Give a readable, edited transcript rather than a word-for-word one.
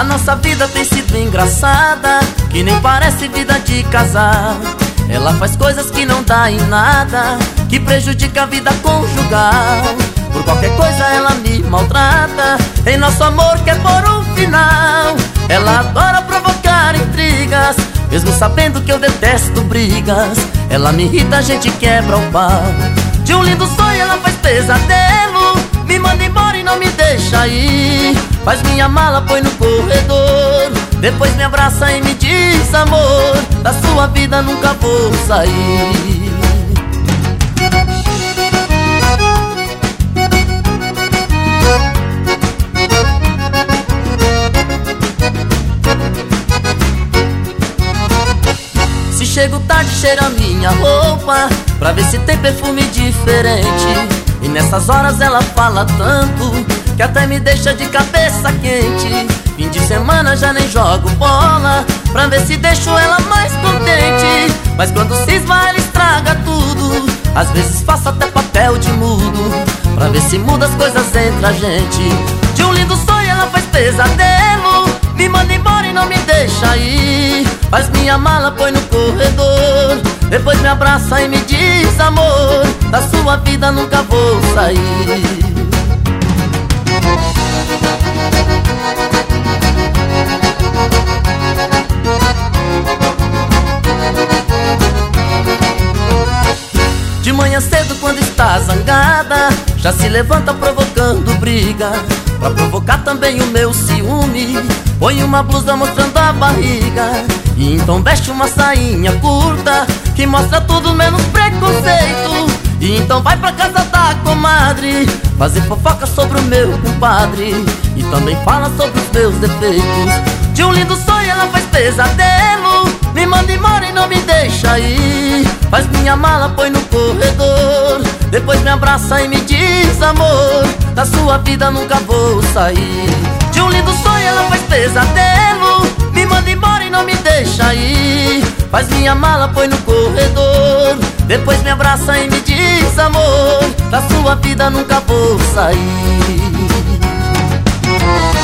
A nossa vida tem sido engraçada, que nem parece vida de casal. Ela faz coisas que não dá em nada, que prejudica a vida conjugal. Por qualquer coisa ela me maltrata, em nosso amor quer pôr um final. Ela adora provocar intrigas, mesmo sabendo que eu detesto brigas. Ela me irrita, a gente quebra o pau. De um lindo sonho ela faz pesadelo, me manda embora e não me deixa ir. Faz minha mala, põe no corredor, depois me abraça e me diz: amor, da sua vida nunca vou sair. Se chego tarde, cheira minha roupa, pra ver se tem perfume diferente. E nessas horas ela fala tanto, que até me deixa de cabeça quente. Fim de semana já nem jogo bola, pra ver se deixo ela mais contente. Mas quando cisma ela estraga tudo, às vezes faço até papel de mudo, pra ver se muda as coisas entre a gente. De um lindo sonho ela faz pesadelo, me manda embora e não me deixa ir. Faz minha mala, põe no corredor, depois me abraça e me diz: amor, da sua vida nunca vou sair. De manhã cedo, quando está zangada, já se levanta provocando briga, pra provocar também o meu ciúme. Põe uma blusa mostrando a barriga, e então veste uma sainha curta, que mostra tudo menos preconceito. E então vai pra casa da comadre, fazer fofoca sobre o meu compadre, e também fala sobre os meus defeitos. De um lindo sonho ela faz pesadelo, me manda embora e não me deixa ir. Faz minha mala, põe no corredor, depois me abraça e me diz: amor, da sua vida nunca vou sair. De um lindo sonho ela faz pesadelo, me manda embora e não me deixa ir. Faz minha mala, põe no corredor, depois me abraça e me diz: amor, da sua vida nunca vou sair.